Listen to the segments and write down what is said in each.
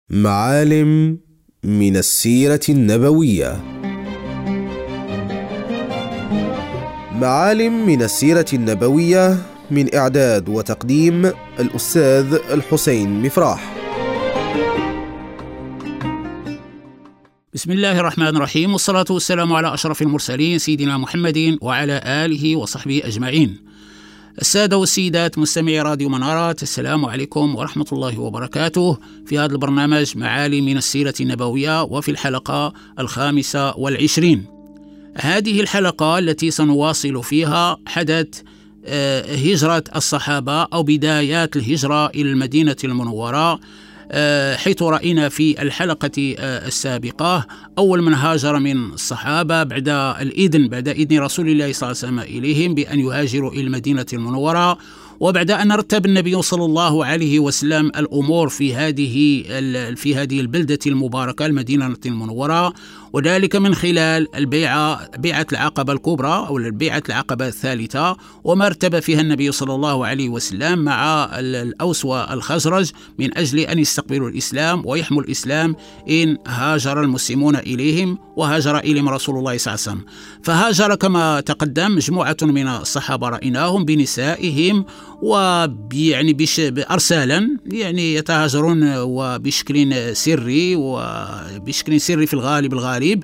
معالم من السيرة النبوية. معالم من السيرة النبوية، من إعداد وتقديم الأستاذ الحسين مفراح. بسم الله الرحمن الرحيم، والصلاة والسلام على أشرف المرسلين سيدنا محمد وعلى آله وصحبه أجمعين. السادة والسيدات مستمعي راديو منارات، السلام عليكم ورحمة الله وبركاته. في هذا البرنامج معالم من السيرة النبوية، وفي الحلقة 25. هذه الحلقة التي سنواصل فيها حدث هجرة الصحابة أو بدايات الهجرة إلى المدينة المنورة، حيث رأينا في الحلقة السابقة أول من هاجر من الصحابة بعد إذن رسول الله صلى الله عليه وسلم إليهم بأن يهاجروا إلى المدينة المنورة، وبعد أن رتب النبي صلى الله عليه وسلم الأمور في هذه البلدة المباركة المدينة المنورة، وذلك من خلال بيعة العقبة الكبرى أو البيعة العقبة الثالثة، وما ارتب فيها النبي صلى الله عليه وسلم مع الأوس والخزرج من أجل أن يستقبلوا الإسلام ويحموا الإسلام إن هاجر المسلمون إليهم، وهاجر إليهم رسول الله صلى الله عليه وسلم. فهاجر كما تقدم مجموعة من الصحابة رأيناهم بنسائهم بأرسالا، يتهاجرون وبشكل سري في الغالب.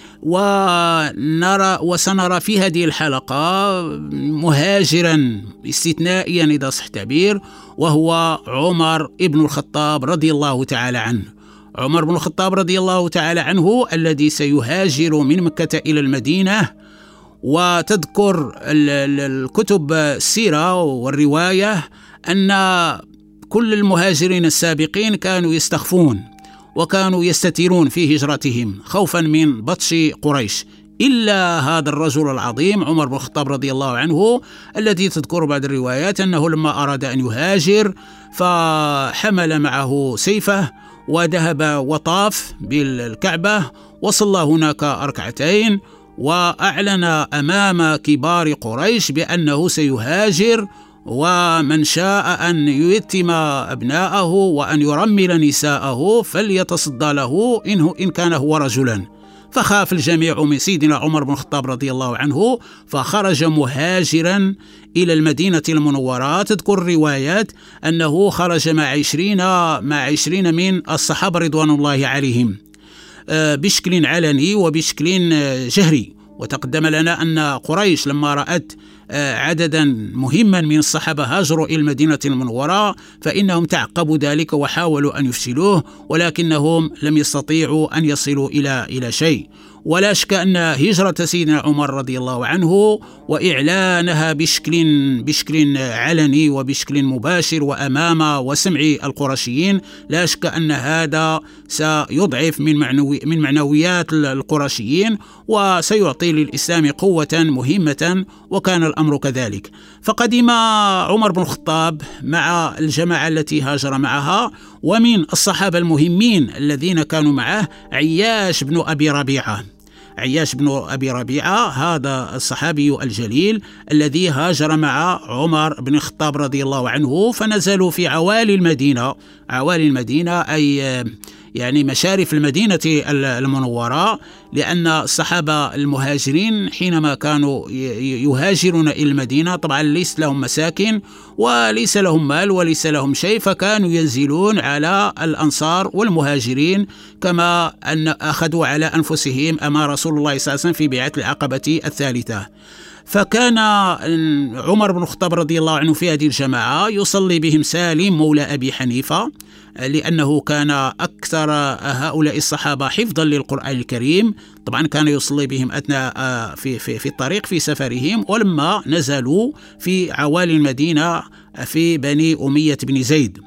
وسنرى في هذه الحلقة مهاجرا استثنائيا إذا صح التعبير، وهو عمر بن الخطاب رضي الله تعالى عنه. عمر بن الخطاب رضي الله تعالى عنه الذي سيهاجر من مكة إلى المدينة. وتذكر الكتب السيرة والرواية أن كل المهاجرين السابقين كانوا يستخفون وكانوا يستترون في هجرتهم خوفا من بطش قريش، إلا هذا الرجل العظيم عمر بن الخطاب رضي الله عنه، الذي تذكر بعض الروايات أنه لما أراد أن يهاجر فحمل معه سيفه وذهب وطاف بالكعبة وصلى هناك ركعتين، وأعلن أمام كبار قريش بأنه سيهاجر، ومن شاء أن يتم أبناءه وأن يرمل نساءه فليتصدى له إن كان هو رجلا. فخاف الجميع من سيدنا عمر بن الخطاب رضي الله عنه، فخرج مهاجرا إلى المدينة المنورة. تذكر الروايات أنه خرج مع 20 من الصحابة رضوان الله عليهم بشكل علني وبشكل جهري. وتقدم لنا أن قريش لما رأت عددا مهما من الصحابة هاجروا إلى المدينة المنورة فإنهم تعقبوا ذلك وحاولوا أن يفشلوه، ولكنهم لم يستطيعوا أن يصلوا إلى شيء. ولا شك أن هجرة سيدنا عمر رضي الله عنه وإعلانها بشكل علني وبشكل مباشر وأمام وسمع القرشيين، لا شك أن هذا سيضعف من معنويات القرشيين وسيعطي للإسلام قوة مهمة، وكان الأمر كذلك. فقدم عمر بن الخطاب مع الجماعة التي هاجر معها، ومن الصحابة المهمين الذين كانوا معه عياش بن أبي ربيعة، هذا الصحابي الجليل الذي هاجر مع عمر بن الخطاب رضي الله عنه. فنزلوا في عوالي المدينة أي مشارف المدينة المنورة، لأن الصحابة المهاجرين حينما كانوا يهاجرون إلى المدينة طبعا ليس لهم مساكن وليس لهم مال وليس لهم شيء، فكانوا ينزلون على الأنصار والمهاجرين كما أن أخذوا على أنفسهم أمام رسول الله صلى الله عليه وسلم في بيعة العقبة الثالثة. فكان عمر بن الخطاب رضي الله عنه في هذه الجماعة يصلي بهم سالم مولى أبي حنيفة، لأنه كان أكثر هؤلاء الصحابة حفظا للقرآن الكريم. طبعا كان يصلي بهم أثناء في الطريق في سفرهم، ولما نزلوا في عوالي المدينة في بني أمية بن زيد.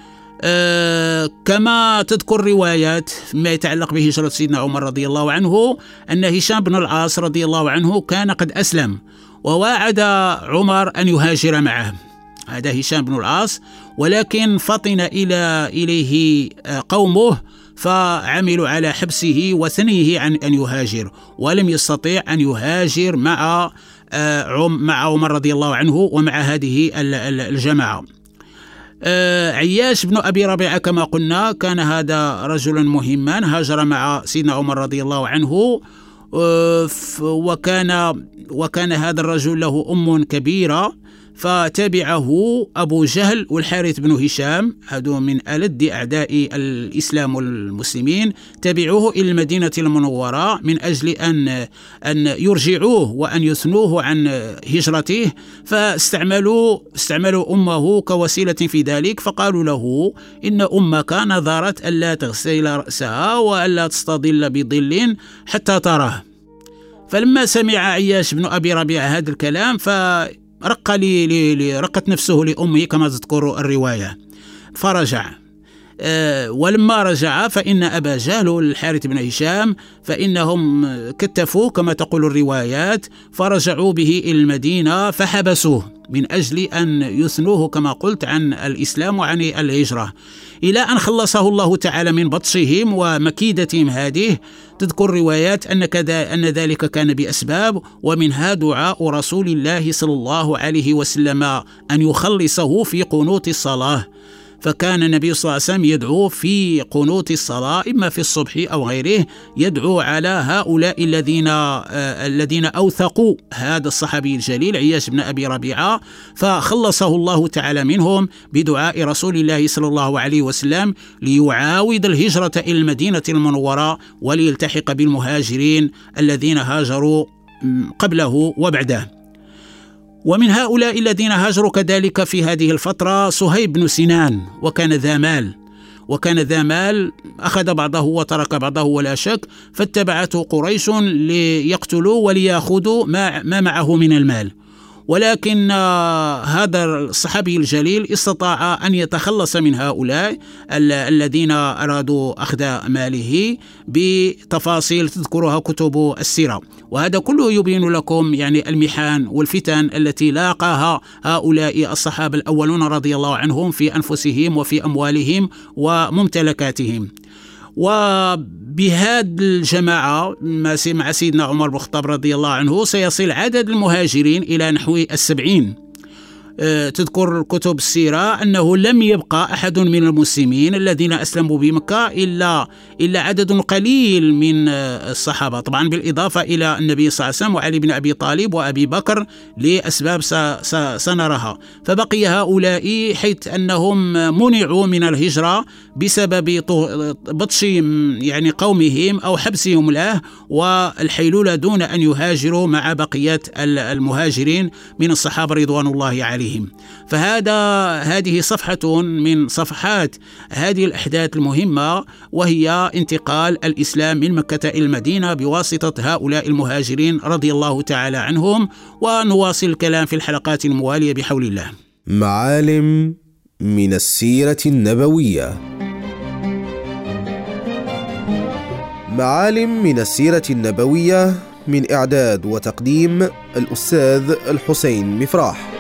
كما تذكر روايات ما يتعلق بهجرة سيدنا عمر رضي الله عنه أن هشام بن العاص رضي الله عنه كان قد أسلم، وواعد عمر أن يهاجر معه، هذا هشام بن العاص، ولكن فطن إليه قومه فعملوا على حبسه وثنيه عن أن يهاجر، ولم يستطيع أن يهاجر مع عمر رضي الله عنه ومع هذه الجماعة. عياش بن أبي ربيعة كما قلنا كان هذا رجلا مهما، هاجر مع سيدنا عمر رضي الله عنه، وكان هذا الرجل له أم كبيرة، فتبعه أبو جهل والحارث بن هشام، هذو من ألد أعداء الإسلام والمسلمين، تبعوه إلى المدينة المنورة من أجل أن يرجعوه وأن يثنوه عن هجرته، فاستعملوا أمه كوسيلة في ذلك، فقالوا له إن أمك نذرت ألا تغسل رأسها وألا تستظل بظل حتى تراه. فلما سمع عياش بن أبي ربيعة هذا الكلام رقت نفسه لأمه كما تذكر الرواية، فرجع. ولما رجع فإن أبا جهل والحارث بن هشام فإنهم كتفوه كما تقول الروايات، فرجعوا به إلى المدينة فحبسوه من أجل أن يثنوه كما قلت عن الإسلام وعن الهجرة، إلى أن خلصه الله تعالى من بطشهم ومكيدتهم هذه. تذكر روايات أن ذلك كان بأسباب، ومنها دعاء رسول الله صلى الله عليه وسلم أن يخلصه في قنوت الصلاة، فكان النبي صلى الله عليه وسلم يدعو في قنوت الصلاة إما في الصبح أو غيره، يدعو على هؤلاء الذين أوثقوا هذا الصحابي الجليل عياش بن أبي ربيعة، فخلصه الله تعالى منهم بدعاء رسول الله صلى الله عليه وسلم ليعاود الهجرة إلى المدينة المنورة وليلتحق بالمهاجرين الذين هاجروا قبله وبعده. ومن هؤلاء الذين هاجروا كذلك في هذه الفترة صهيب بن سنان، وكان ذا مال أخذ بعضه وترك بعضه ولا شك، فاتبعته قريش ليقتلوا وليأخذوا ما معه من المال، ولكن هذا الصحابي الجليل استطاع أن يتخلص من هؤلاء الذين أرادوا أخذ ماله بتفاصيل تذكرها كتب السيرة. وهذا كله يبين لكم يعني المحن والفتن التي لاقاها هؤلاء الصحابة الأولون رضي الله عنهم في أنفسهم وفي أموالهم وممتلكاتهم. وبهذه الجماعة مع سيدنا عمر بن الخطاب رضي الله عنه سيصل عدد المهاجرين إلى نحو 70. تذكر كتب السيرة أنه لم يبقى أحد من المسلمين الذين أسلموا بمكة إلا عدد قليل من الصحابة، طبعا بالإضافة إلى النبي صلى الله عليه وسلم وعلي بن أبي طالب وأبي بكر لأسباب سنرها. فبقي هؤلاء حيث أنهم منعوا من الهجرة بسبب بطش يعني قومهم أو حبسهم له والحيلولة دون أن يهاجروا مع بقية المهاجرين من الصحابة رضوان الله عليهم. فهذه صفحة من صفحات هذه الأحداث المهمة، وهي انتقال الإسلام من مكة إلى المدينة بواسطة هؤلاء المهاجرين رضي الله تعالى عنهم. ونواصل الكلام في الحلقات الموالية بحول الله. معالم من السيرة النبوية. معالم من السيرة النبوية من إعداد وتقديم الأستاذ الحسين مفراح.